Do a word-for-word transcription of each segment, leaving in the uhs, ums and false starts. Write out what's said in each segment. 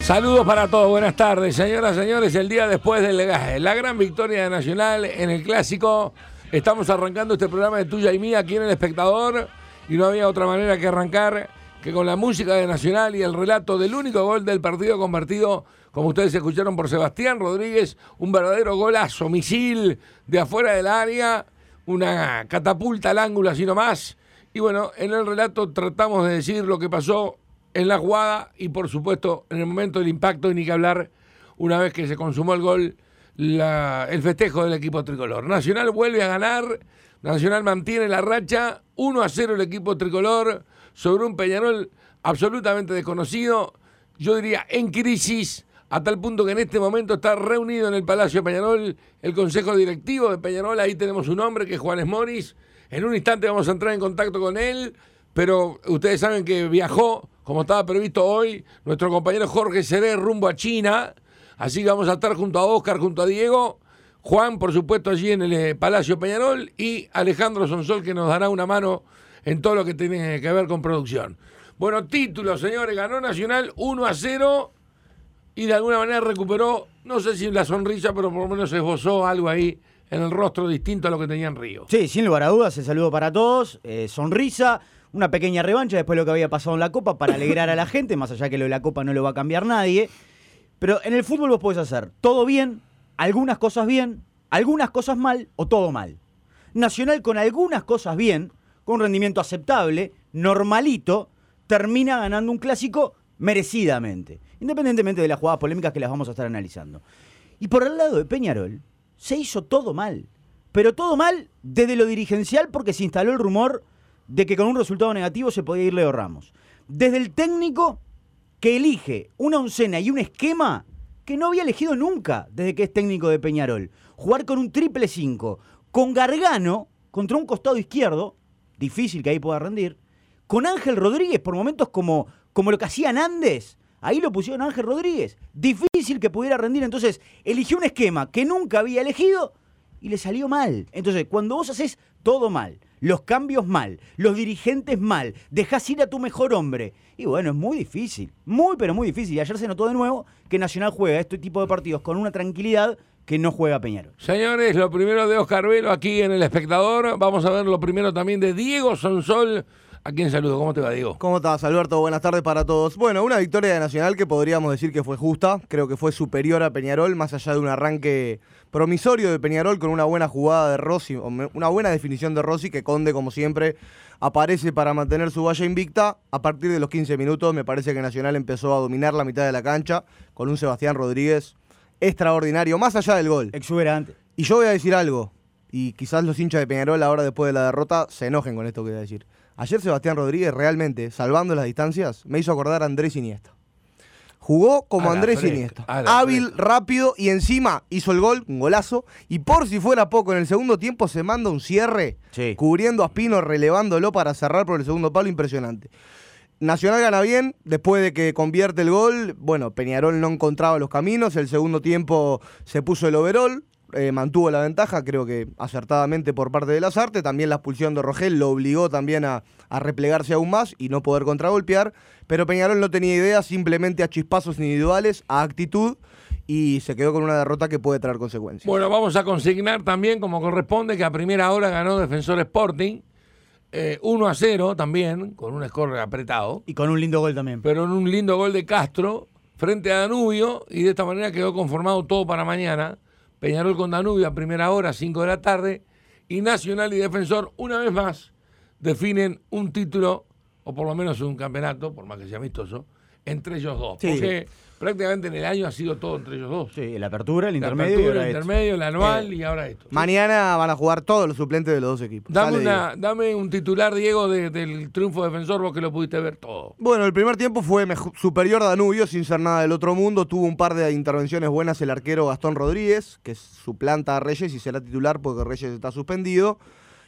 Saludos para todos, buenas tardes, señoras y señores. El día después de la gran victoria de Nacional en el Clásico, estamos arrancando este programa de Tuya y Mía aquí en El Espectador, y no había otra manera que arrancar que con la música de Nacional y el relato del único gol del partido convertido, como ustedes escucharon, por Sebastián Rodríguez, un verdadero golazo, misil de afuera del área, una catapulta al ángulo así nomás. Y bueno, en el relato tratamos de decir lo que pasó en la jugada y por supuesto en el momento del impacto, y ni que hablar una vez que se consumó el gol, la, el festejo del equipo tricolor. Nacional vuelve a ganar, Nacional mantiene la racha, uno a cero el equipo tricolor sobre un Peñarol absolutamente desconocido, yo diría en crisis, a tal punto que en este momento está reunido en el Palacio Peñarol el Consejo Directivo de Peñarol. Ahí tenemos un hombre que es Juan Esmoris. En un instante vamos a entrar en contacto con él, pero ustedes saben que viajó, como estaba previsto hoy, nuestro compañero Jorge Seré rumbo a China, así que vamos a estar junto a Oscar, junto a Diego, Juan, por supuesto, allí en el Palacio Peñarol, y Alejandro Sonsol, que nos dará una mano en todo lo que tiene que ver con producción. Bueno, título, señores, ganó Nacional uno a cero y de alguna manera recuperó, no sé si la sonrisa, pero por lo menos esbozó algo ahí en el rostro distinto a lo que tenía en Río. Sí, sin lugar a dudas, el saludo para todos, eh, sonrisa, una pequeña revancha después de lo que había pasado en la Copa para alegrar a la gente, más allá que lo de la Copa no lo va a cambiar nadie. Pero en el fútbol vos podés hacer todo bien, algunas cosas bien, algunas cosas mal o todo mal. Nacional con algunas cosas bien, con un rendimiento aceptable, normalito, termina ganando un clásico merecidamente, independientemente de las jugadas polémicas que las vamos a estar analizando. Y por el lado de Peñarol, se hizo todo mal, pero todo mal desde lo dirigencial, porque se instaló el rumor de que con un resultado negativo se podía ir Leo Ramos. Desde el técnico, que elige una oncena y un esquema que no había elegido nunca desde que es técnico de Peñarol. Jugar con un triple cinco, con Gargano contra un costado izquierdo, difícil que ahí pueda rendir, con Ángel Rodríguez por momentos como, como lo que hacía Nández. Ahí lo pusieron a Ángel Rodríguez. Difícil que pudiera rendir. Entonces, eligió un esquema que nunca había elegido y le salió mal. Entonces, cuando vos haces todo mal, los cambios mal, los dirigentes mal, dejás ir a tu mejor hombre, y bueno, es muy difícil. Muy, pero muy difícil. Y ayer se notó de nuevo que Nacional juega este tipo de partidos con una tranquilidad que no juega Peñarol. Señores, lo primero de Oscar Velo aquí en El Espectador. Vamos a ver lo primero también de Diego Sonsol. ¿A quién saludo? ¿Cómo te va, Diego? ¿Cómo estás, Alberto? Buenas tardes para todos. Bueno, una victoria de Nacional que podríamos decir que fue justa. Creo que fue superior a Peñarol, más allá de un arranque promisorio de Peñarol con una buena jugada de Rossi, una buena definición de Rossi, que Conde, como siempre, aparece para mantener su valla invicta. A partir de los quince minutos me parece que Nacional empezó a dominar la mitad de la cancha con un Sebastián Rodríguez extraordinario, más allá del gol. Exuberante. Y yo voy a decir algo, y quizás los hinchas de Peñarol ahora después de la derrota se enojen con esto que voy a decir. Ayer Sebastián Rodríguez realmente, salvando las distancias, me hizo acordar a Andrés Iniesta. Jugó como Andrés Iniesta. Hábil, fresca, rápido, y encima hizo el gol, un golazo. Y por si fuera poco, en el segundo tiempo se manda un cierre, sí, cubriendo a Espino, relevándolo para cerrar por el segundo palo, impresionante. Nacional gana bien, después de que convierte el gol, bueno, Peñarol no encontraba los caminos, el segundo tiempo se puso el overall, Eh, mantuvo la ventaja, creo que acertadamente por parte de Lazarte. También la expulsión de Rogel lo obligó también a, a replegarse aún más y no poder contragolpear, pero Peñarol no tenía idea, simplemente a chispazos individuales, a actitud, y se quedó con una derrota que puede traer consecuencias. Bueno, vamos a consignar también, como corresponde, que a primera hora ganó Defensor Sporting, eh, uno a cero también, con un score apretado. Y con un lindo gol también. Pero en un lindo gol de Castro, frente a Danubio, y de esta manera quedó conformado todo para mañana. Peñarol con Danubio a primera hora, cinco de la tarde, y Nacional y Defensor, una vez más, definen un título, o por lo menos un campeonato, por más que sea amistoso, entre ellos dos. Sí. Porque prácticamente en el año ha sido todo entre ellos dos. Sí, la apertura, el la intermedio, apertura, el intermedio, el anual, eh, y ahora esto. Mañana van a jugar todos los suplentes de los dos equipos. Dame, una, dame un titular, Diego, de, del triunfo Defensor, vos que lo pudiste ver todo. Bueno, el primer tiempo fue mejor, superior a Danubio, sin ser nada del otro mundo. Tuvo un par de intervenciones buenas el arquero Gastón Rodríguez, que suplanta a Reyes y será titular porque Reyes está suspendido.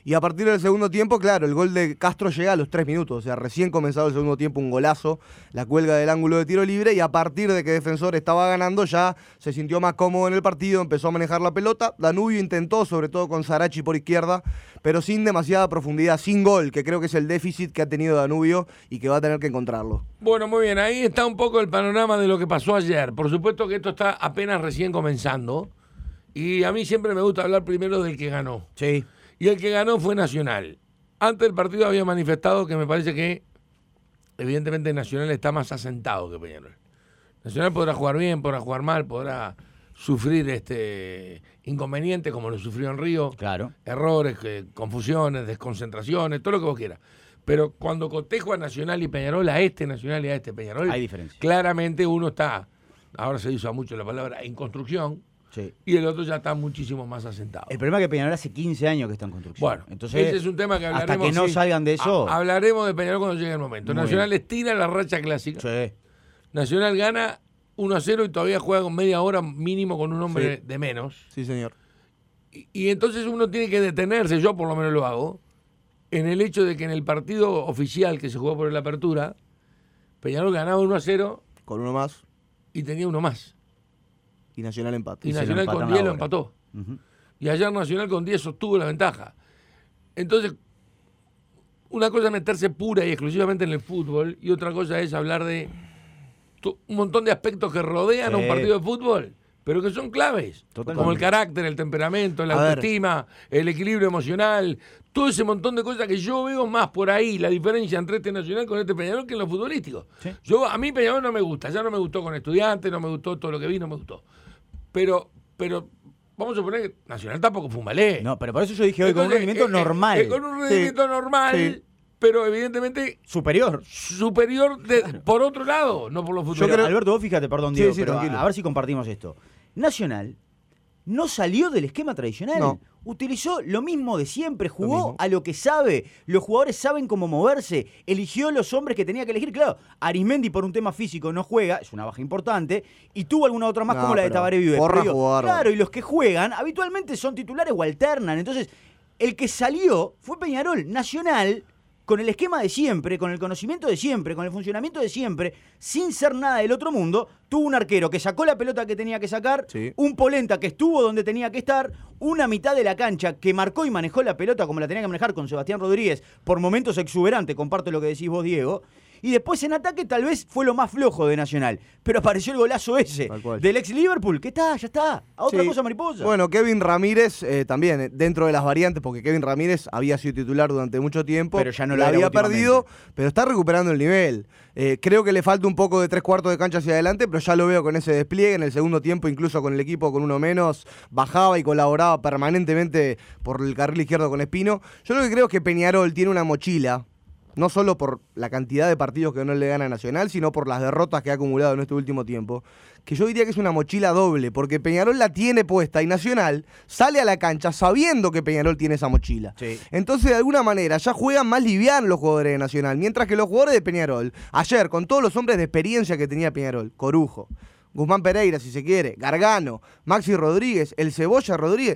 Y a partir del segundo tiempo, claro, el gol de Castro llega a los tres minutos. O sea, recién comenzado el segundo tiempo, un golazo, la cuelga del ángulo de tiro libre. Y a partir de que Defensor estaba ganando, ya se sintió más cómodo en el partido, empezó a manejar la pelota. Danubio intentó, sobre todo con Sarachi por izquierda, pero sin demasiada profundidad, sin gol, que creo que es el déficit que ha tenido Danubio y que va a tener que encontrarlo. Bueno, muy bien, ahí está un poco el panorama de lo que pasó ayer. Por supuesto que esto está apenas recién comenzando. Y a mí siempre me gusta hablar primero del que ganó. Sí. Y el que ganó fue Nacional. Antes del partido había manifestado que me parece que evidentemente Nacional está más asentado que Peñarol. Nacional podrá jugar bien, podrá jugar mal, podrá sufrir este inconvenientes como lo sufrió en Río. Claro. Errores, eh, confusiones, desconcentraciones, todo lo que vos quieras. Pero cuando cotejo a Nacional y Peñarol, a este Nacional y a este Peñarol, Hay diferencia. claramente uno está, ahora se usa mucho la palabra, en construcción. Sí. Y el otro ya está muchísimo más asentado. El problema es que Peñarol hace quince años que está en construcción. Bueno, entonces ese es un tema que hablaremos. hasta que no sí. salgan de eso. Ha- hablaremos de Peñarol cuando llegue el momento. Muy Nacional estira la racha clásica. Sí. Nacional gana uno a cero y todavía juega con media hora mínimo con un hombre Sí. de menos. Sí, señor. Y, y entonces uno tiene que detenerse, yo por lo menos lo hago, en el hecho de que en el partido oficial que se jugó por la apertura, Peñarol ganaba uno a cero Con uno más y tenía uno más. y Nacional empate. Y se lo Nacional empatan con la diez lo hora. empató. Ujú. Y ayer Nacional con diez sostuvo la ventaja. Entonces, una cosa es meterse pura y exclusivamente en el fútbol y otra cosa es hablar de tu- un montón de aspectos que rodean a un Sí. partido de fútbol, pero que son claves. Totalmente. Como el carácter, el temperamento, la A ver. autoestima, el equilibrio emocional, todo ese montón de cosas que yo veo más por ahí, la diferencia entre este Nacional con este Peñarol que en lo futbolístico. Sí. Yo, a mí Peñarol no me gusta, ya no me gustó con Estudiantes, no me gustó todo lo que vi, no me gustó. Pero, pero vamos a suponer que Nacional tampoco fue un ballet. No, pero por eso yo dije hoy con un Entonces, rendimiento eh, eh, normal. eh, con un rendimiento normal, sí. pero evidentemente Superior. superior de- por otro lado, no por lo Pero, futbolístico. Alberto, vos fíjate, perdón, Sí, Diego, sí, pero a, tranquilo. a ver si compartimos esto. Nacional no salió del esquema tradicional. No. Utilizó lo mismo de siempre, jugó mismo. a lo que sabe. Los jugadores saben cómo moverse. Eligió los hombres que tenía que elegir. Claro, Arismendi por un tema físico no juega, es una baja importante, y tuvo alguna otra más No, como la de pero Tabaré Vives. Porra Pero digo, jugó bárbaro. claro, y los que juegan habitualmente son titulares o alternan. Entonces, el que salió fue Peñarol. Nacional, con el esquema de siempre, con el conocimiento de siempre, con el funcionamiento de siempre, sin ser nada del otro mundo, tuvo un arquero que sacó la pelota que tenía que sacar, Sí. un polenta que estuvo donde tenía que estar, una mitad de la cancha que marcó y manejó la pelota como la tenía que manejar con Sebastián Rodríguez, por momentos exuberante, comparto lo que decís vos, Diego. Y después en ataque tal vez fue lo más flojo de Nacional. Pero apareció el golazo ese Tal cual. del ex Liverpool, que está, ya está. A otra Sí. cosa mariposa. Bueno, Kevin Ramírez eh, también, eh, dentro de las variantes, porque Kevin Ramírez había sido titular durante mucho tiempo. Pero ya no lo la era había últimamente. perdido, pero está recuperando el nivel. Eh, creo que le falta un poco de tres cuartos de cancha hacia adelante, pero ya lo veo con ese despliegue. En el segundo tiempo, incluso con el equipo con uno menos, bajaba y colaboraba permanentemente por el carril izquierdo con Espino. Yo lo que creo es que Peñarol tiene una mochila, no solo por la cantidad de partidos que no le gana a Nacional, sino por las derrotas que ha acumulado en este último tiempo, que yo diría que es una mochila doble, porque Peñarol la tiene puesta y Nacional sale a la cancha sabiendo que Peñarol tiene esa mochila. Sí. Entonces, de alguna manera, ya juegan más livianos los jugadores de Nacional, mientras que los jugadores de Peñarol, ayer, con todos los hombres de experiencia que tenía Peñarol, Corujo, Guzmán Pereira, si se quiere, Gargano, Maxi Rodríguez, el Cebolla Rodríguez,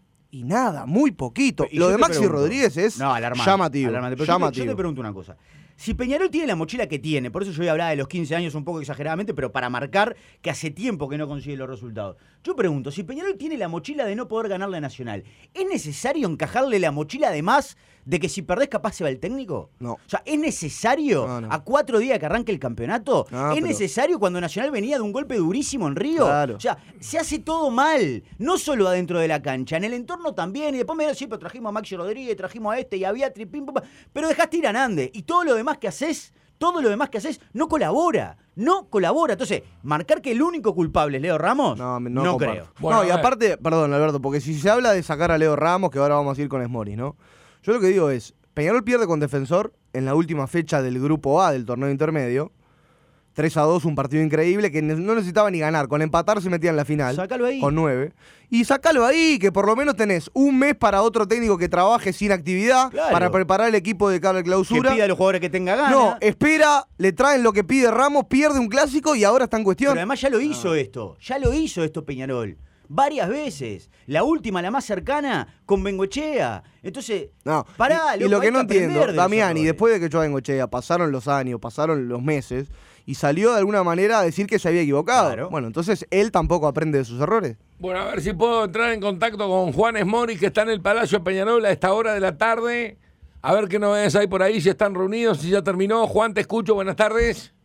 y nada, muy poquito. Y Lo yo de te Maxi pregunto- Rodríguez es No, alarmante, llamativo. alarmante. Pero yo te- llamativo. Yo, te, pregunto una cosa. Si Peñarol tiene la mochila que tiene, por eso yo hoy hablaba de los quince años un poco exageradamente, pero para marcar que hace tiempo que no consigue los resultados. Yo pregunto, si Peñarol tiene la mochila de no poder ganarle a Nacional, ¿es necesario encajarle la mochila además de que si perdés capaz se va el técnico? No. O sea, ¿es necesario No, no. a cuatro días que arranque el campeonato? No, ¿Es pero- necesario cuando Nacional venía de un golpe durísimo en Río? Claro. O sea, se hace todo mal, no solo adentro de la cancha, en el entorno también. Y después me dirán, sí, pero trajimos a Maxi Rodríguez, trajimos a este y a Beatriz, pim, pum, pam. Pero dejaste ir a Nández. Y todo lo demás que haces, todo lo demás que haces, no colabora. No colabora. Entonces, marcar que el único culpable es Leo Ramos, No, no, no, comparto. creo. Bueno, no, y a ver. aparte, perdón, Alberto, porque si se habla de sacar a Leo Ramos, que ahora vamos a ir con Esmoris, ¿no? Yo lo que digo es, Peñarol pierde con Defensor en la última fecha del grupo A del torneo intermedio. tres a dos, un partido increíble que ne- no necesitaba ni ganar. Con empatar se metía en la final. Sácalo ahí. Con nueve. Y sacalo ahí, que por lo menos tenés un mes para otro técnico que trabaje sin actividad, Claro. para preparar el equipo de cara a Que clausura. pida a los jugadores que tenga ganas. No, espera, le traen lo que pide Ramos, pierde un clásico y ahora está en cuestión. Pero además ya lo hizo esto. Ya lo hizo esto Peñarol. varias veces. La última, la más cercana, con Bengoechea. Entonces, No, pará, y, y loco, lo que hay no aprender entiendo, de los Damiani, errores. después de que yo a Bengoechea, pasaron los años, pasaron los meses, y salió de alguna manera a decir que se había equivocado. Claro. Bueno, entonces él tampoco aprende de sus errores. Bueno, a ver si puedo entrar en contacto con Juan Esmori, que está en el Palacio de Peñarol a esta hora de la tarde. A ver qué novedades hay por ahí, si están reunidos, si ya terminó. Juan, te escucho, buenas tardes.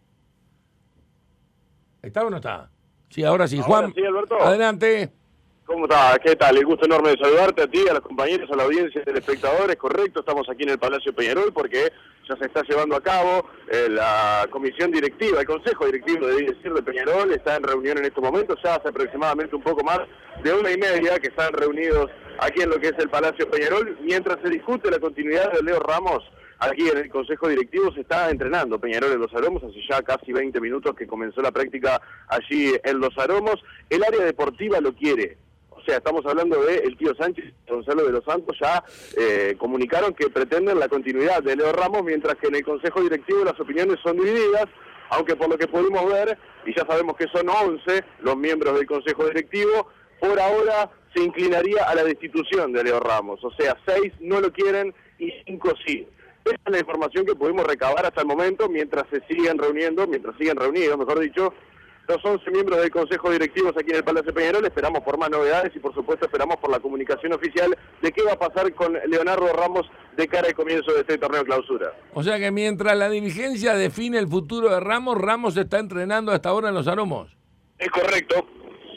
¿Está o no está? Sí, ahora sí. Ahora Juan, sí, Alberto. adelante. ¿Cómo estás? ¿Qué tal? El gusto enorme de saludarte a ti, a los compañeros, a la audiencia del espectador. Es correcto, estamos aquí en el Palacio de Peñarol porque ya se está llevando a cabo eh, la comisión directiva, el consejo directivo, debí decir, de Peñarol. Está en reunión en estos momentos, ya hace aproximadamente un poco más de una y media que están reunidos aquí en lo que es el Palacio de Peñarol, mientras se discute la continuidad de Leo Ramos. Aquí en el Consejo Directivo se está entrenando Peñarol en Los Aromos, hace ya casi veinte minutos que comenzó la práctica allí en Los Aromos. El área deportiva lo quiere, o sea, estamos hablando de el tío Sánchez y Gonzalo de los Santos, ya eh, comunicaron que pretenden la continuidad de Leo Ramos, mientras que en el Consejo Directivo las opiniones son divididas, aunque por lo que pudimos ver, y ya sabemos que son once los miembros del Consejo Directivo, por ahora se inclinaría a la destitución de Leo Ramos, o sea, seis no lo quieren y cinco sí. Esa es la información que pudimos recabar hasta el momento, mientras se siguen reuniendo, mientras siguen reunidos, mejor dicho, los once miembros del Consejo Directivo aquí en el Palacio de Peñarol. Esperamos por más novedades y por supuesto esperamos por la comunicación oficial de qué va a pasar con Leonardo Ramos de cara al comienzo de este torneo clausura. O sea que mientras la dirigencia define el futuro de Ramos, Ramos está entrenando hasta ahora en Los Aromos. Es correcto.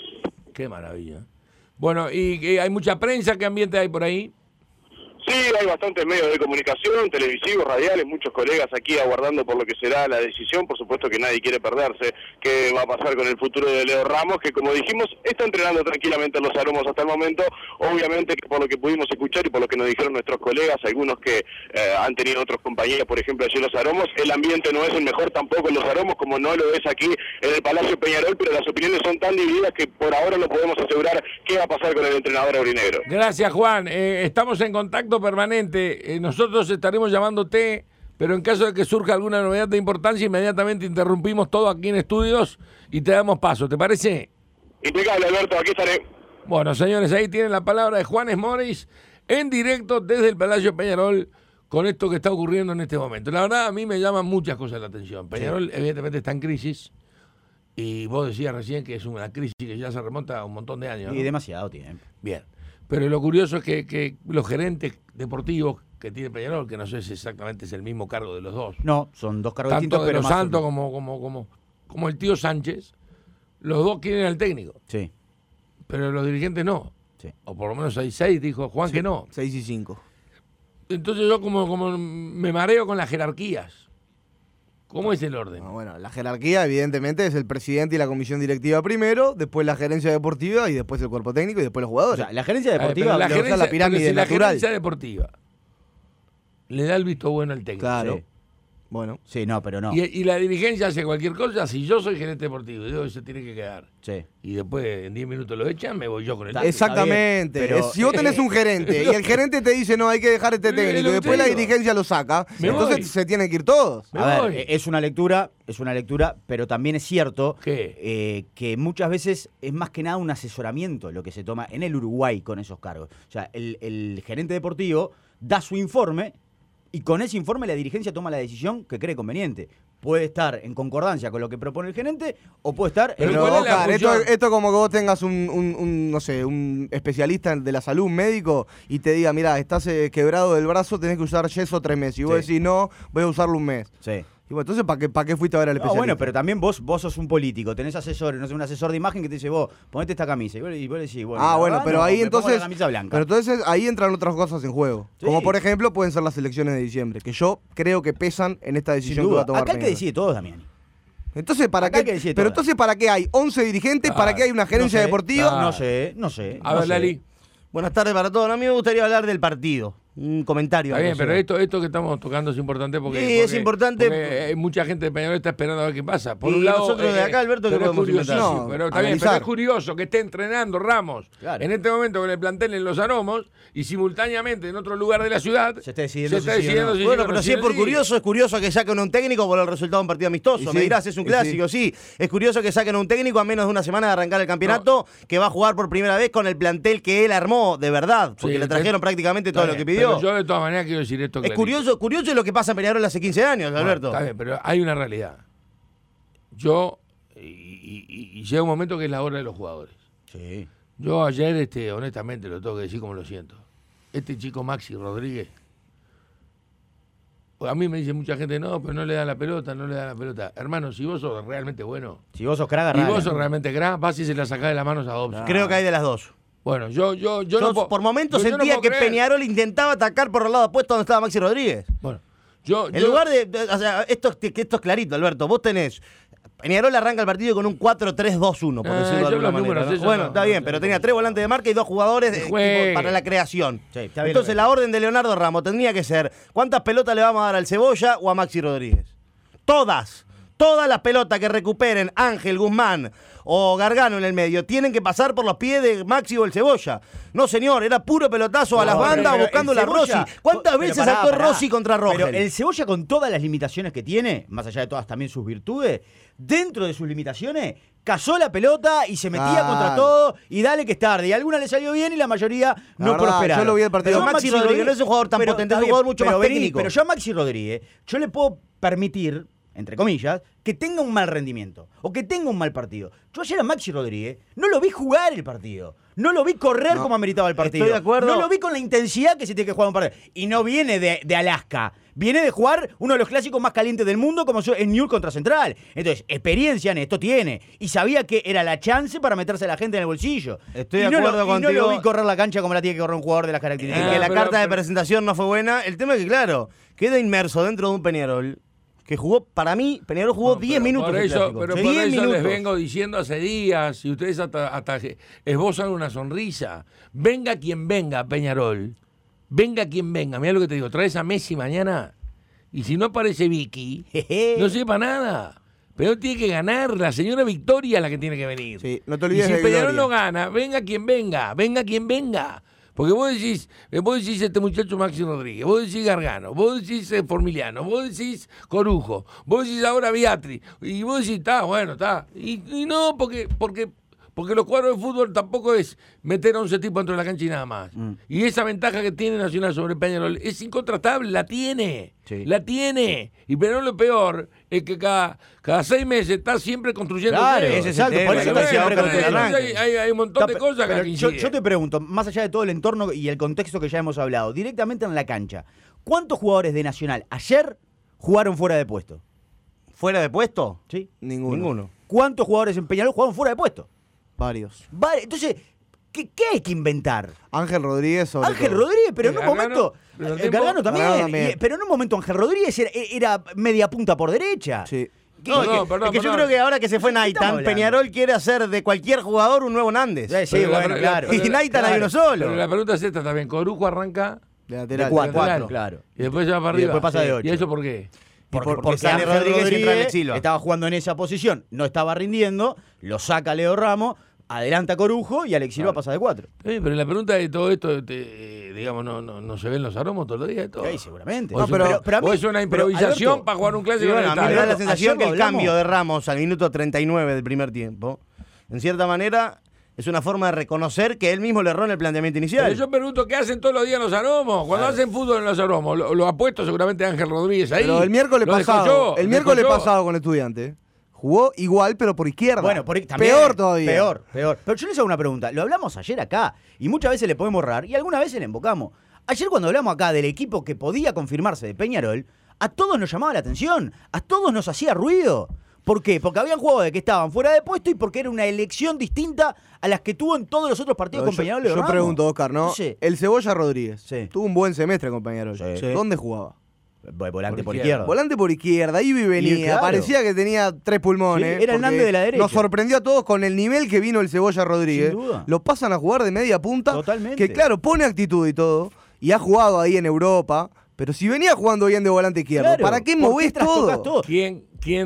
Qué maravilla. Bueno, ¿y, y hay mucha prensa? ¿Qué ambiente hay por ahí? Sí, hay bastantes medios de comunicación, televisivos, radiales, muchos colegas aquí aguardando por lo que será la decisión. Por supuesto que nadie quiere perderse qué va a pasar con el futuro de Leo Ramos, que como dijimos, está entrenando tranquilamente en Los Aromos hasta el momento. Obviamente que por lo que pudimos escuchar y por lo que nos dijeron nuestros colegas, algunos que eh, han tenido otros compañeros, por ejemplo, allí en Los Aromos, el ambiente no es el mejor tampoco en Los Aromos como no lo es aquí en el Palacio Peñarol, pero las opiniones son tan divididas que por ahora no podemos asegurar qué va a pasar con el entrenador aurinegro. Gracias, Juan. Eh, estamos en contacto permanente. Eh, nosotros estaremos llamándote, pero en caso de que surja alguna novedad de importancia, inmediatamente interrumpimos todo aquí en estudios y te damos paso. ¿Te parece? Impecable, Alberto, aquí estaré. Bueno, señores, ahí tienen la palabra de Juan Esmoris en directo desde el Palacio Peñarol con esto que está ocurriendo en este momento. La verdad, a mí me llaman muchas cosas la atención. Peñarol, sí, evidentemente, está en crisis. Y vos decías recién que es una crisis que ya se remonta a un montón de años, ¿no? Y demasiado tiempo. Bien. Pero lo curioso es que, que los gerentes deportivos que tiene Peñarol, que no sé si exactamente es el mismo cargo de los dos. No, son dos cargos Tanto distintos, de pero los más Santos o- como, como, como, como el tío Sánchez, los dos quieren al técnico, Sí, pero los dirigentes no. sí. O por lo menos hay seis, dijo Juan que no. seis y cinco. Entonces yo como, como me mareo con las jerarquías. ¿Cómo es el orden? Ah, bueno, la jerarquía evidentemente es el presidente y la comisión directiva primero, después la gerencia deportiva y después el cuerpo técnico y después los O jugadores. sea, la gerencia A ver, deportiva... pero la o sea, gerencia, la pirámide pero si la natural. gerencia deportiva le da el visto bueno al técnico. Claro. Sí. Bueno, Sí, no, pero no. Y, y la dirigencia hace cualquier cosa. Si yo soy gerente deportivo, digo, se tiene que quedar. Sí. Y después en diez minutos lo echan, me voy yo con el Está- técnico. exactamente. bien, pero- Es- si vos tenés un gerente y el gerente te dice no, hay que dejar este Es lo técnico que y después te la digo. dirigencia lo saca, Me entonces voy. se tienen que ir todos. Me A voy. ver, es una lectura, es una lectura, pero también es cierto ¿Qué? eh, que muchas veces es más que nada un asesoramiento lo que se toma en el Uruguay con esos cargos. O sea, el, el gerente deportivo da su informe y con ese informe la dirigencia toma la decisión que cree conveniente. Puede estar en concordancia con lo que propone el gerente o puede estar Pero en Pero, ¿cuál es la Oscar, esto, función? esto como que vos tengas un, un- un, no sé, un especialista de la salud, un médico, y te diga, mira, estás eh, quebrado del brazo, tenés que usar yeso tres meses. Y vos Sí. decís, no, voy a usarlo un mes. Sí. Y bueno, entonces, ¿para qué, para qué fuiste a ver al No, especialista? bueno, pero también vos, vos sos un político, tenés asesores, no sé, un asesor de imagen que te dice, vos, ponete esta camisa. Y vos, y vos decís, bueno, Ah, la bueno, verdad, pero no, ahí me pongo entonces. la camisa blanca. Pero entonces ahí entran otras cosas en juego. Sí. Como por ejemplo, pueden ser las elecciones de diciembre, que yo creo que pesan en esta Sin decisión que va duda. a tomar Acá el que Peñarol. decide todos, Damián. Entonces, ¿para Acá hay qué? que decir Pero todas. entonces, ¿para qué hay once dirigentes? ¿Para Claro. qué hay una gerencia No sé, deportiva? Claro. No sé, no sé. A no ver, sé. Lali. Buenas tardes para todos. A mí me gustaría hablar del partido. un comentario. Está bien, no sé. pero esto, esto que estamos tocando es importante porque, Sí, porque- es importante. porque hay mucha gente de Peñarol está esperando a ver qué pasa. Por Y un lado, nosotros de acá, Alberto, pero ¿qué es podemos curioso, inventar? sí, No, pero está bien, pero analizar. es curioso que esté entrenando Ramos Claro. en este momento con el plantel en Los Aromos y simultáneamente en otro lugar de la ciudad Se está decidiendo se está si sí o decidiendo no. si Bueno, sí o pero no, si es no por sí. curioso, es curioso que saquen un técnico por el resultado de un partido amistoso. Y Me sí, dirás, es un y clásico, sí. Es curioso que saquen un técnico a menos de una semana de arrancar el campeonato, que va a jugar por primera vez con el plantel que él armó, de verdad, porque Sí, le trajeron está prácticamente Está todo lo bien, que pidió. pero yo de todas maneras quiero decir esto Es clarito. curioso, curioso es lo que pasa en Peñarol hace quince años, Bueno, Alberto. está bien, pero hay una realidad. Yo, y, y- y- y llega un momento que es la hora de los jugadores. Sí. Yo ayer, este, honestamente, lo tengo que decir como lo siento. Este chico Maxi Rodríguez, a mí me dice mucha gente, no, pero no le da la pelota, no le da la pelota. Hermano, si vos sos realmente bueno, Si vos sos craga, y vos sos realmente gran, vas y se la sacás de las manos a Dobson. Creo que hay de las dos. Bueno, yo, yo, yo, Yo, no puedo- por momentos yo- yo no sentía puedo que creer. Peñarol intentaba atacar por el lado opuesto donde estaba Maxi Rodríguez. Bueno, yo, En yo- lugar de, de- o sea, esto, es- que esto es clarito, Alberto. Vos tenés. Peñarol arranca el partido con un cuatro tres dos uno, por Ah, decirlo de yo alguna los manera. números, ¿no? eso Bueno, no, está no bien, sé pero cómo tenía se tres llama. volantes de marca y dos jugadores de Que equipo juegue. para la creación. Sí, está bien Entonces lo que la orden de Leonardo Ramos tendría que ser: ¿cuántas pelotas le vamos a dar al Cebolla o a Maxi Rodríguez? Todas. Todas las pelotas que recuperen Ángel, Guzmán o Gargano en el medio tienen que pasar por los pies de Maxi o el Cebolla. No, señor, era puro pelotazo a las No, bandas pero buscando el la Cebolla- Rossi. ¿Cuántas pero veces pará, sacó pará. Rossi contra Rogel? Pero el Cebolla, con todas las limitaciones que tiene, más allá de todas también sus virtudes, dentro de sus limitaciones, cazó la pelota y se metía Claro. contra todo y dale que es tarde. Y a alguna le salió bien y la mayoría La no verdad, prosperaron. yo lo vi el partido. Pero Pero Maxi Rodríguez no es un jugador tan pero potente, está es un bien, jugador mucho pero más vení, técnico. Pero yo a Maxi Rodríguez, yo le puedo permitir, entre comillas, que tenga un mal rendimiento o que tenga un mal partido. Yo ayer a Maxi Rodríguez no lo vi jugar el partido. No lo vi correr No, como ameritaba el partido. estoy de acuerdo. No lo vi con la intensidad que se tiene que jugar un partido. Y no viene de, de Alaska. Viene de jugar uno de los clásicos más calientes del mundo, como es Newell's contra Central. Entonces, experiencia en esto tiene. Y sabía que era la chance para meterse a la gente en el bolsillo. Estoy y de no acuerdo lo, y no contigo. lo vi correr la cancha como la tiene que correr un jugador de las Y características. Ah, que la pero- carta de pero- presentación no fue buena. El tema es que, claro, queda inmerso dentro de un Peñarol que jugó, para mí, Peñarol jugó No, diez pero minutos. Por el eso, clásico. pero Sí, por diez eso les minutos. vengo diciendo hace días, y ustedes hasta, hasta esbozan una sonrisa. Venga quien venga, Peñarol. Venga quien venga. Mira lo que te digo. Traes a Messi mañana. Y si no aparece Vicky, Jeje. no sepa nada. Pero tiene que ganar. La señora Victoria es la que tiene que venir. Sí, no te Y olvides si de Peñarol Gloria. no gana, venga quien venga. Venga quien venga. Porque vos decís, eh, vos decís este muchacho Maxi Rodríguez, vos decís Gargano, vos decís eh, Formiliano, vos decís Corujo, vos decís ahora Beatriz, y vos decís, está, bueno, está. Y, y no, porque, porque, porque los cuadros de fútbol tampoco es meter a once tipos dentro de la cancha y nada más. Mm. Y esa ventaja que tiene Nacional sobre Peñarol es incontratable, la tiene. Sí. La tiene. Y Peñarol lo peor es que cada, cada seis meses está siempre construyendo. Claro, cero. ese es el tema, por eso está bueno, siempre pero con el entonces arranque. hay, hay, hay un montón de Está, cosas pero que yo, inciden. yo te pregunto, más allá de todo el entorno y el contexto que ya hemos hablado, directamente en la cancha, ¿cuántos jugadores de Nacional ayer jugaron fuera de puesto? ¿Fuera de puesto? ¿Sí? Ninguno. Ninguno. ¿Cuántos jugadores en Peñarol jugaron fuera de puesto? Varios. Vale, entonces, ¿qué, qué hay que inventar? Ángel Rodríguez sobre Ángel todo. Rodríguez, pero Y en un Gargano, momento. pero el eh, tiempo- Gargano también, Gargano también. y- pero en un momento Ángel Rodríguez era, era media punta por derecha. Sí. ¿Qué- No, qué- es que, perdón, es que yo perdón. creo que ahora que se fue ¿De qué estamos Naitan, hablando? Peñarol quiere hacer de cualquier jugador un nuevo Nández. Eh, sí, Pero la- bueno, la- claro. Y Naitan hay claro. uno solo. Pero la pregunta es esta también. Corujo arranca De De lateral. cuatro, lateral. claro. y después se va para Y arriba. después pasa de Sí. ocho. ¿Y eso por qué? Porque, Porque porque sale Ángel Rodríguez y entra Rodríguez Alex Silva. estaba jugando en esa posición, no estaba rindiendo, lo saca Leo Ramos, adelanta Corujo y Alex Silva Claro. pasa de cuatro. Sí, pero la pregunta de todo esto, te- digamos, no, no, no se ven los aromos todos los días. Todo. Sí, seguramente. O, es, pero- una, pero a mí- o es una pero, improvisación Alberto, para jugar un Sí, clásico bueno, en a el mí me da la estadio. sensación ayer que lo el hablamos. cambio de Ramos al minuto treinta y nueve del primer tiempo, en cierta manera, es una forma de reconocer que él mismo le erró en el planteamiento inicial. Pero yo pregunto, ¿qué hacen todos los días los aromos? Cuando hacen fútbol en los aromos, lo, lo ha puesto seguramente Ángel Rodríguez ahí. Pero el miércoles Lo pasado, descolló, el miércoles descolló. pasado con Estudiante, jugó igual pero por izquierda. Bueno, por, también, peor todavía. Peor, peor. Pero yo les hago una pregunta. Lo hablamos ayer acá y muchas veces le podemos errar y algunas veces le embocamos. Ayer cuando hablamos acá del equipo que podía confirmarse de Peñarol, a todos nos llamaba la atención, a todos nos hacía ruido. ¿Por qué? Porque habían jugadores que estaban fuera de puesto y porque era una elección distinta a las que tuvo en todos los otros partidos No, con yo, Peñarol. de yo Ramos. pregunto, Oscar, ¿no? Sí. El Cebolla Rodríguez Sí. tuvo un buen semestre con Peñarol. Sí. Sí. ¿Dónde jugaba? Volante por Por izquierda. Volante por izquierda, iba y venía. claro. Parecía que tenía tres pulmones. Sí, era el porque Nández de la derecha. Nos sorprendió a todos con el nivel que vino el Cebolla Rodríguez. Sin duda. Lo pasan a jugar de media punta. Totalmente. Que claro, pone actitud y todo. y ha jugado ahí en Europa, pero si venía jugando bien de volante izquierdo, Claro, ¿para qué ¿por movés trastocás todo? ¿Quién,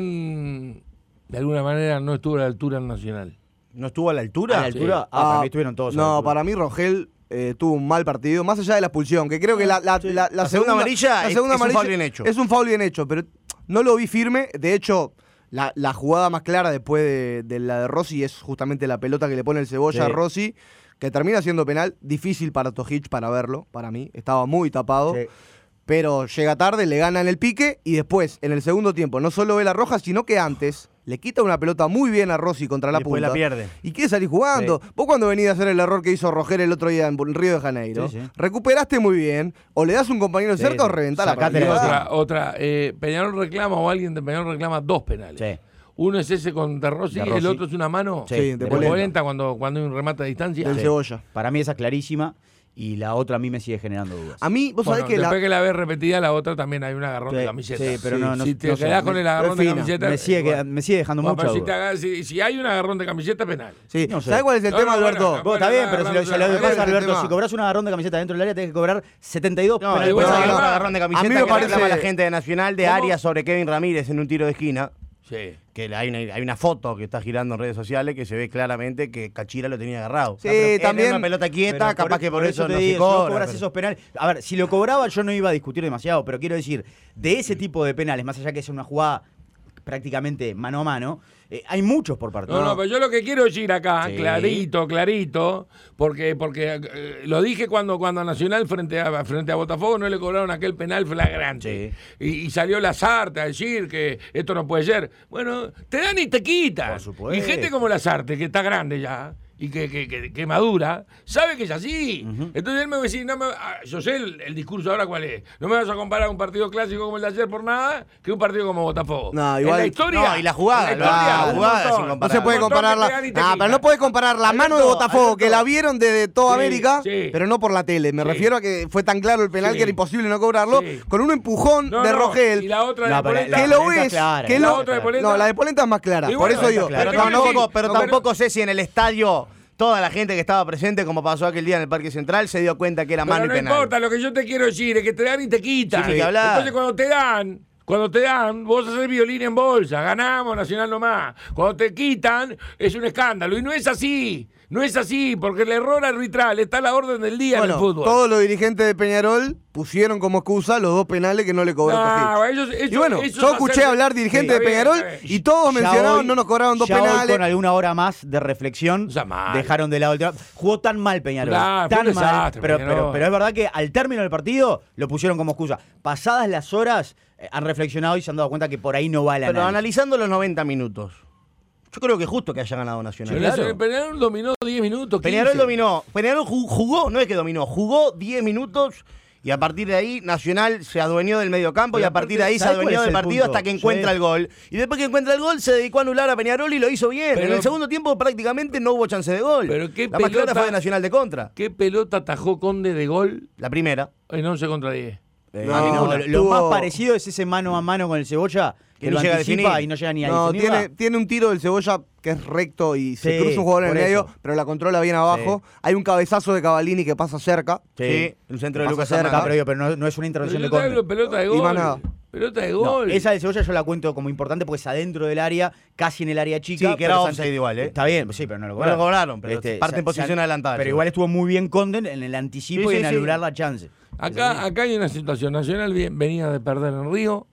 ¿Quién de alguna manera no estuvo a la altura en Nacional? ¿No estuvo a la altura? A la altura, ah, para mí estuvieron todos a la No, altura. para mí Rogel eh, tuvo un mal partido, más allá de la expulsión, que creo que la, la, la- la La segunda amarilla la es- segunda es un amarilla foul bien hecho. Es un foul bien hecho, pero no lo vi firme. De hecho, la, la jugada más clara después de, de la de Rossi es justamente la pelota que le pone el Cebolla Sí. a Rossi, que termina siendo penal. Difícil para Tojic para verlo, para mí. Estaba muy tapado. Sí. Pero llega tarde, le gana en el pique y después, en el segundo tiempo, no solo ve la roja, sino que antes le quita una pelota muy bien a Rossi contra la Después punta. la pierde. Y quiere salir jugando. Sí. Vos cuando venís a hacer el error que hizo Roger el otro día en Río de Janeiro, Sí, sí. recuperaste muy bien, o le das un compañero Sí, cerca sí. o reventás la Sacate Y la partida. otra, otra eh, Peñarol reclama o alguien de Peñarol reclama dos penales. Sí. Uno es ese con De Rossi, De Rossi. el otro es una mano Sí, Sí, de de polenta. polenta cuando, cuando hay un remate a distancia. Del Sí. Cebolla. Para mí esa es clarísima y la otra a mí me sigue generando dudas. A mí, vos Bueno, sabés que la... después que la ves repetida, la otra también hay un agarrón de Sí, camiseta. sí, pero Sí, no, no, si te no sé, quedás me- con el agarrón es de fina. camiseta. me sigue, bueno. queda- me sigue dejando Bueno, mucha pero si, duda. te hagas- si, si hay un agarrón de camiseta, penal. Sí. No sé. ¿Sabés cuál es el No, tema, no, Alberto? bueno, Vos, está bien, pero si lo, si lo que Bueno, pasa, el Alberto, tema- si cobras un agarrón de camiseta dentro del área, tenés que cobrar setenta y dos No, penales. después bueno, hay no, otro no. agarrón de A mí camiseta me que parece- reclama la gente de Nacional de ¿Cómo? Arias sobre Kevin Ramírez en un tiro de esquina. Sí. Que hay una, hay una foto que está girando en redes sociales que se ve claramente que Cachira lo tenía agarrado. Sí, O sea, pero era también- una pelota quieta, Pero capaz que por, eso, te no digo, se si vos cobra. cobras pero- esos penales. A ver, si lo cobraba yo no iba a discutir demasiado, pero quiero decir, de ese tipo de penales, más allá que es una jugada prácticamente mano a mano, eh, hay muchos por partido. No, no, pero yo lo que quiero decir acá, Sí. clarito, clarito, porque porque eh, lo dije cuando cuando a Nacional frente a frente a Botafogo no le cobraron aquel penal flagrante. Y, y salió Lazarte a decir que esto no puede ser. Bueno, te dan y te quitan. Por supuesto. Y gente como Lazarte, que está grande ya, y que, que, que, que madura, sabe que es así. Entonces él me va a decir, no me, ah, yo sé el, el discurso ahora cuál es. No me vas a comparar un partido clásico como el de ayer por nada que un partido como Botafogo. No, En igual- la historia. No, y la jugada, en la la- historia, la un jugada es montón. incomparable. No se puede Un montón comparar que la... te dan y te Ah, pero quitan. no puedes comparar la mano de Alberto, Botafogo, Alberto. que la vieron desde toda Sí, América, sí. pero no por la tele. Me Sí. refiero a que fue tan claro el penal Sí. que era imposible no cobrarlo, Sí. con un empujón No, de no, Rogel. Y la otra de No, pero Polenta. que la lo polenta ves, clara, que la lo... otra de Polenta. No, la de Polenta es más clara. Y por bueno, eso digo. está Pero Pero tampoco, sí, pero no, tampoco sé si en el estadio toda la gente que estaba presente, como pasó aquel día en el Parque Central, se dio cuenta que era Pero mano no y penal. importa, lo que yo te quiero decir es que te dan y te quitan. Sí, ni que hablar. Entonces cuando te dan, cuando te dan, vos haces violín en bolsa, ganamos Nacional nomás. Cuando te quitan, es un escándalo. Y no es así, no es así, porque el error arbitral está a la orden del día Bueno, en el fútbol. todos los dirigentes de Peñarol pusieron como excusa los dos penales que no le cobró No, Tojic. ellos- ellos- Y bueno, ellos yo escuché hacerse- hablar dirigentes Sí, de está bien, Peñarol está bien. y todos Ya mencionaron hoy- no nos cobraron dos ya hoy penales. con alguna hora más de reflexión, O sea, mal. dejaron de lado el tema. Jugó tan mal Peñarol. Claro, fue tan un mal. desastre, Pero, Peñarol. pero, pero es verdad que al término del partido lo pusieron como excusa. Pasadas las horas, eh, han reflexionado y se han dado cuenta que por ahí no va la Pero analizando los noventa minutos, yo creo que es justo que haya ganado Nacional. Pero Nacional- Peñarol dominó diez minutos. quince. Peñarol dominó, Peñarol ju- jugó, no es que dominó, jugó diez minutos y a partir de ahí Nacional se adueñó del medio campo y Pero a partir de aparte, ahí se ¿sabes cuál adueñó es del el partido punto? hasta que encuentra Sí. el gol. Y después que encuentra el gol se dedicó a anular a Peñarol y lo hizo bien. Pero- en el segundo tiempo prácticamente no hubo chance de gol. Pero qué La más clara pelota- fue de Nacional de contra. ¿Qué pelota atajó Conde de gol La primera. en once contra diez? Eh, No, a ninguna. lo, lo tuvo- más parecido es ese mano a mano con el Cebolla, que Que lo ni llega a anticipa definir. y no llega ni a No, definirla. tiene, tiene un tiro del Cebolla que es recto y se Sí, cruza un jugador en el por medio, eso. pero la controla bien abajo. Hay un cabezazo de Cavallini que pasa cerca. Sí, el centro de Pasa Lucas cerca. Está, Hernández. pero, digo, pero no, no es una intervención de Pelota Conde. de, pelota de Y gol. más nada. Pelota de No, gol. esa de Cebolla yo la cuento como importante porque es adentro del área, casi en el área chica. Sí, que era pero offside antes- igual, ¿eh? Está bien, sí, pero no lo No cobraron. lo cobraron, pero parte se- en posición se- adelantada. Pero sí. igual estuvo muy bien Conde en el anticipo Sí, y sí, en sí. anular la chance. Acá, acá hay una situación. Nacional bien- venía de perder en Río.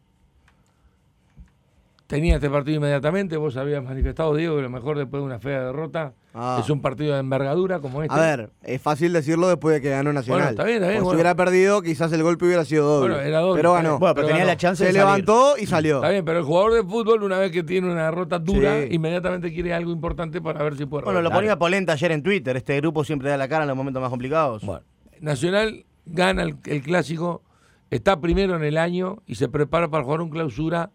Tenía este partido inmediatamente. Vos habías manifestado, Diego, que lo mejor después de una fea derrota Ah. es un partido de envergadura como este. A ver, es fácil decirlo después de que ganó Nacional. Bueno, está bien, está bien, Porque bueno. Si hubiera perdido, quizás el golpe hubiera sido doble. Bueno, era doble, pero está ganó. bien. Bueno, pero Pero tenía ganó. la chance Se de salir. levantó y salió. Está bien, pero el jugador de fútbol, una vez que tiene una derrota dura, Sí. inmediatamente quiere algo importante para ver si puede Bueno, lo remontar. ponía Polenta ayer en Twitter. Este grupo siempre da la cara en los momentos más complicados. Bueno, Nacional gana el, el clásico, está primero en el año y se prepara para jugar un clausura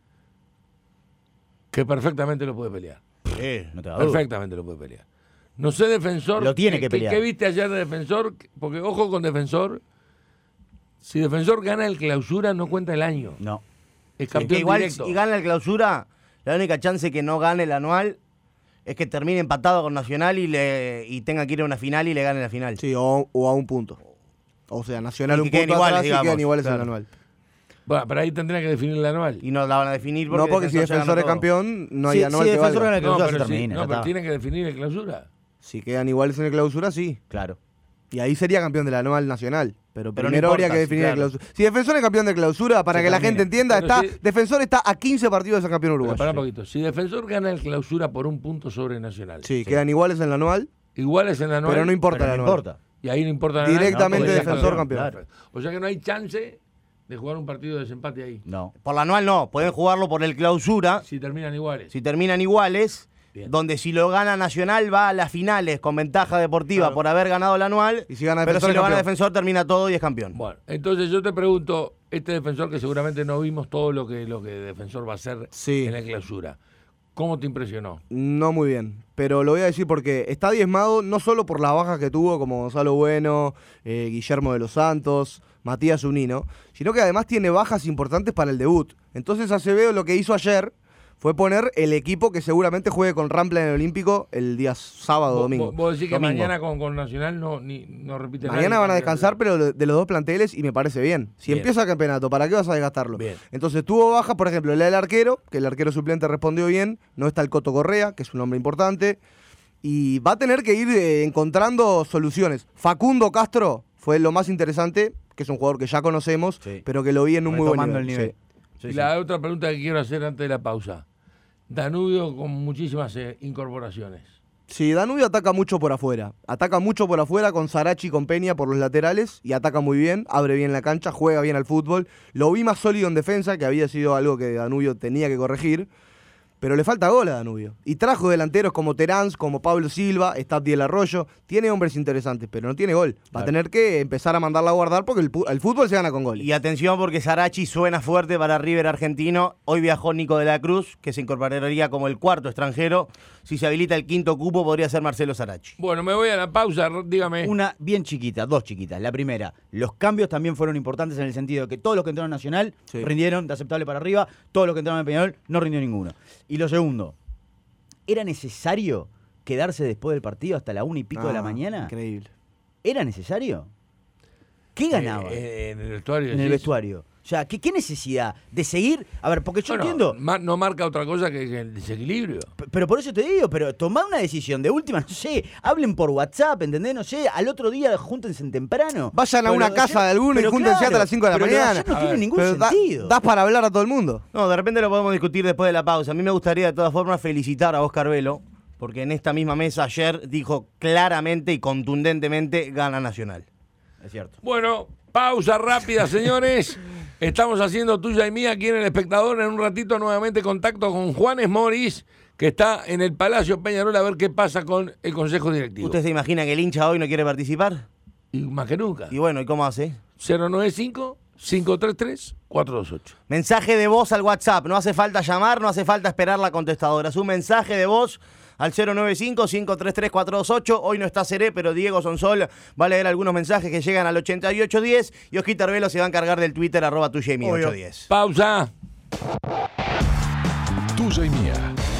que perfectamente lo puede pelear. Sí. No te da duda. Perfectamente lo puede pelear. No sé, Defensor. Lo tiene ¿qué- que qué- pelear. ¿Qué viste ayer de Defensor? Porque ojo con Defensor. Si Defensor gana el clausura, no cuenta el año. No. Es Que campeón igual directo. si gana el clausura, la única chance que no gane el anual es que termine empatado con Nacional y le y tenga que ir a una final y le gane la final. Sí, o, o a un punto. O sea, Nacional Y un que queden punto iguales, atrás y digamos, queden iguales en claro. el anual. Bueno, pero ahí tendría que definir el anual. Y no la van a definir porque No, porque si Defensor Defensor se es gana todo. campeón, no hay Sí, anual sí, que Defensor valga. gana el clausura, se pero, sí, termina. no, ya pero está. tienen que definir el clausura. Si quedan iguales en el clausura, sí. Claro. Y ahí sería campeón del anual nacional. Pero, Pero no primero habría importa, que definir sí, el claro. clausura. Si Defensor es campeón de clausura, para Se que la termina. gente entienda, Pero está sí. Defensor está a quince partidos de ser campeón Pero uruguayo. para un poquito. Si Defensor gana el clausura por un punto sobre Nacional, Sí, quedan iguales en el anual, igual es en el anual. pero no importa Pero el no anual. importa. Y ahí no importa nada. Directamente podría Defensor ser campeón. Claro. O sea que no hay chance de jugar un partido de desempate ahí. No. Por la anual no, pueden jugarlo por el clausura. Si terminan iguales. Si terminan iguales, Bien. donde si lo gana Nacional va a las finales con ventaja deportiva Claro. por haber ganado el anual. Y si gana pero Defensor si es lo gana campeón. Defensor termina todo y es campeón. Bueno, entonces yo te pregunto, este Defensor que seguramente no vimos todo lo que, lo que Defensor va a hacer Sí. en la clausura. ¿Cómo te impresionó? No muy bien, pero lo voy a decir porque está diezmado no solo por las bajas que tuvo como Gonzalo Bueno, eh, Guillermo de los Santos, Matías Zunino, sino que además tiene bajas importantes para el debut. Entonces Acevedo lo que hizo ayer fue poner el equipo que seguramente juegue con Rampla en el Olímpico el día sábado o Vos- domingo. Vos, vos decís que Domingo. mañana con, con Nacional no, ni, no repite Mañana nadie. van a descansar, pero de de los dos planteles, y me parece bien. Si Bien. empieza el campeonato, ¿para qué vas a desgastarlo? Bien. Entonces tuvo baja, por ejemplo, la del arquero, que el arquero suplente respondió bien. No está el Coto Correa, que es un hombre importante. Y va a tener que ir eh, encontrando soluciones. Facundo Castro fue lo más interesante, que es un jugador que ya conocemos, Sí. pero que lo vi en un muy buen Retomando nivel. el nivel. Sí. Sí, Y sí. la otra pregunta que quiero hacer antes de la pausa. Danubio con muchísimas eh, incorporaciones. Sí, Danubio ataca mucho por afuera. Ataca mucho por afuera con Sarachi y con Peña por los laterales y ataca muy bien, abre bien la cancha, juega bien al fútbol. Lo vi más sólido en defensa, que había sido algo que Danubio tenía que corregir. Pero le falta gol a Danubio. Y trajo delanteros como Terán, como Pablo Silva, está Abdiel Arroyo. Tiene hombres interesantes, pero no tiene gol. Va Claro. a tener que empezar a mandarla a guardar porque el, pu- el fútbol se gana con goles. Y atención porque Sarachi suena fuerte para River argentino. Hoy viajó Nico de la Cruz, que se incorporaría como el cuarto extranjero. Si se habilita el quinto cupo, podría ser Marcelo Sarachi. Bueno, me voy a la pausa, r- dígame. Una bien chiquita, dos chiquitas. La primera, los cambios también fueron importantes en el sentido de que todos los que entraron en Nacional Sí. rindieron de aceptable para arriba, todos los que entraron en Peñarol no rindió ninguno. Y lo segundo, ¿era necesario quedarse después del partido hasta la una y pico de la Ah, mañana? Increíble. ¿Era necesario? ¿Qué ganaba Eh, eh, en el vestuario. en el decís. vestuario? O sea, ¿qué, qué necesidad de seguir? A ver, porque yo Bueno, entiendo, ma- no marca otra cosa que, que el desequilibrio. P- Pero por eso te digo, pero tomá una decisión de última, no sé, hablen por WhatsApp, ¿entendés? No sé, al otro día júntense en temprano. Vayan a Pero una lo casa ayer- de alguno y pero júntense claro, hasta las cinco de la pero lo de mañana. ayer no A tiene ver, ningún Pero da- sentido. das para hablar a todo el mundo. No, de repente lo podemos discutir después de la pausa. A mí me gustaría de todas formas felicitar a Oscar Velo, porque en esta misma mesa ayer dijo claramente y contundentemente gana Nacional. Es cierto. Bueno, pausa rápida, señores. Estamos haciendo tuya y mía aquí en El Espectador. En un ratito nuevamente contacto con Juanes Moris, que está en el Palacio Peñarol a ver qué pasa con el Consejo Directivo. ¿Usted se imagina que el hincha hoy no quiere participar? Y más que nunca. Y bueno, ¿y cómo hace? cero nueve cinco, cinco tres tres, cuatro dos ocho. Mensaje de voz al WhatsApp. No hace falta llamar, no hace falta esperar la contestadora. Es un mensaje de voz al cero nueve cinco, cinco tres tres, cuatro dos ocho. Hoy no está Seré, pero Diego Sonsol va a leer algunos mensajes que llegan al ochenta y ocho diez. Y Osquita Arbelo se va a encargar del Twitter, arroba tuya y mía Obvio. ocho diez. Pausa. Tuya y Mía.